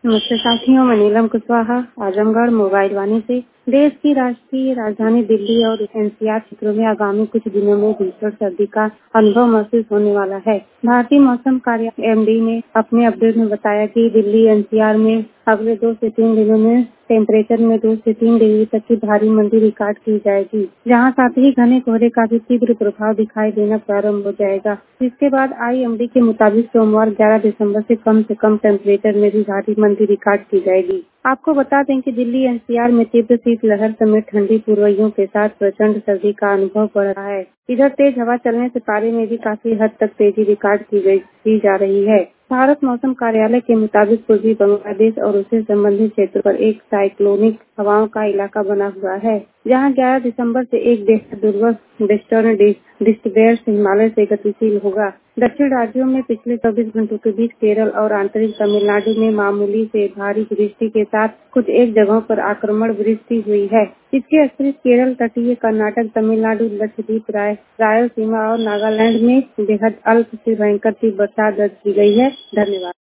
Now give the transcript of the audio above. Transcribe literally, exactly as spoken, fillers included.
नमस्ते साथियों, मैं नीलम कुशवाहा आजमगढ़ मोबाइल वाणी से। देश की राष्ट्रीय राजधानी दिल्ली और एनसीआर क्षेत्रों में आगामी कुछ दिनों में भीषण सर्दी का अनुभव महसूस होने वाला है। भारतीय मौसम कार्यालय एमडी ने अपने अपडेट में बताया कि दिल्ली एनसीआर में अगले दो से तीन दिनों में टेम्परेचर में दो से तीन डिग्री तक की भारी मंदी रिकॉर्ड की जाएगी, जहां साथ ही घने कोहरे का भी तीव्र प्रभाव दिखाई देना प्रारंभ हो जाएगा। इसके बाद आईएमडी के मुताबिक सोमवार ग्यारह दिसंबर से कम से कम टेम्परेचर में भी भारी मंदी रिकॉर्ड की जाएगी। आपको बता दें कि दिल्ली एनसीआर में तीव्र शीतलहर समेत ठंडी पूर्वइयों के साथ प्रचंड सर्दी का अनुभव बढ़ रहा है। इधर तेज हवा चलने से पारे में भी काफी हद तक तेजी रिकॉर्ड की गई की जा रही है। भारत मौसम कार्यालय के मुताबिक पूर्वी बांग्लादेश और उससे संबंधित क्षेत्रों पर एक साइक्लोनिक हवाओं का इलाका बना हुआ है, जहां ग्यारह दिसंबर से एक बेहद दुर्बल वेस्टर्न डिस्टर्बेंस हिमालय से गतिशील होगा। दक्षिण राज्यों में पिछले चौबीस घंटों के बीच केरल और आंतरिक तमिलनाडु में मामूली से भारी वृष्टि के साथ कुछ एक जगहों पर आक्रमण वृष्टि हुई है। इसके अतिरिक्त केरल, तटीय कर्नाटक, तमिलनाडु, लक्षद्वीप, राय रायलसीमा और नागालैंड में बेहद अल्प से भयंकर तीव्र बरसात दर्ज की गई है। धन्यवाद।